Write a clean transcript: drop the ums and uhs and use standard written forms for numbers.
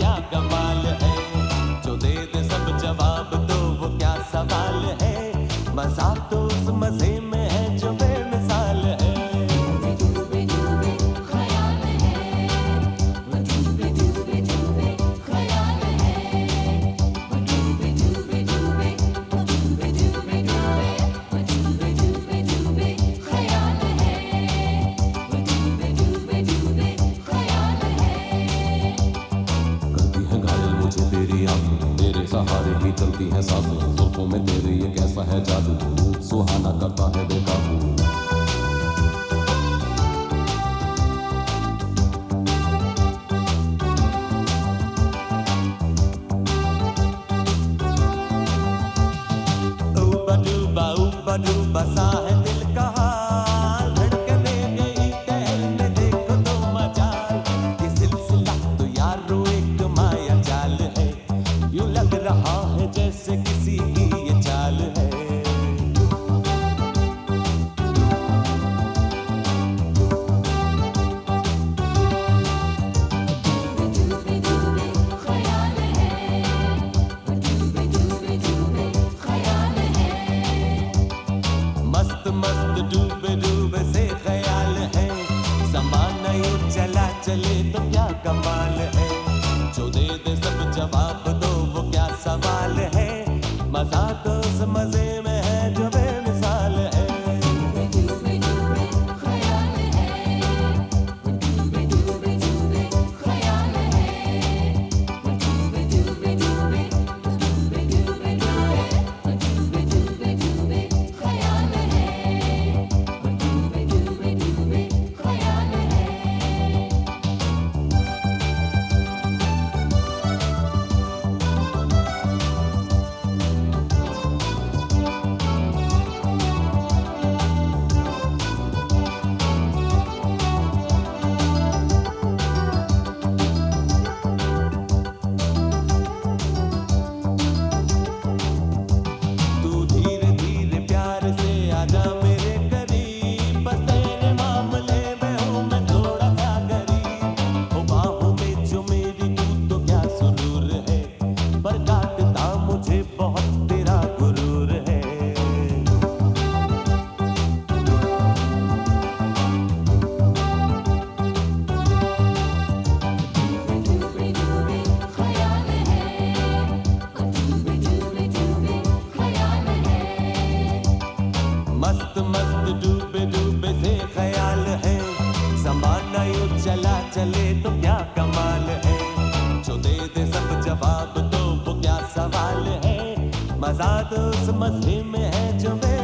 क्या कमाल है, जो दे दे सब जवाब तो वो क्या सवाल है। मजा तो उस मजे में है जो बेमिसाल है। तेरी आंखें तेरे सहारे ही चलती है सांसें, जुल्फों में तेरे ये कैसा है जादू, रूप सुहाना करता है बेकाबू। ऊबा डूबा सा है दिल का हाल, धड़कने गई कहने देखो तो मजाल। ये सिलसिला तो यारो एक माया जाल है, यूं लग रहा है जैसे किसी की ये चाल है। मस्त मस्त डूबे डूबे से ख्याल है, ज़माना यूं चला चले तो क्या कमाल है। जो दे दे सब जवाब दो वो क्या सवाल है। मजा तो उस मजे में है जो बेमिसाल है। मस्त मस्त डूबे डूबे से ख्याल है, ज़माना यूं चला चले तो क्या कमाल है। जो दे दे सब जवाब तो वो क्या सवाल है। मजा तो उस मजे में है जो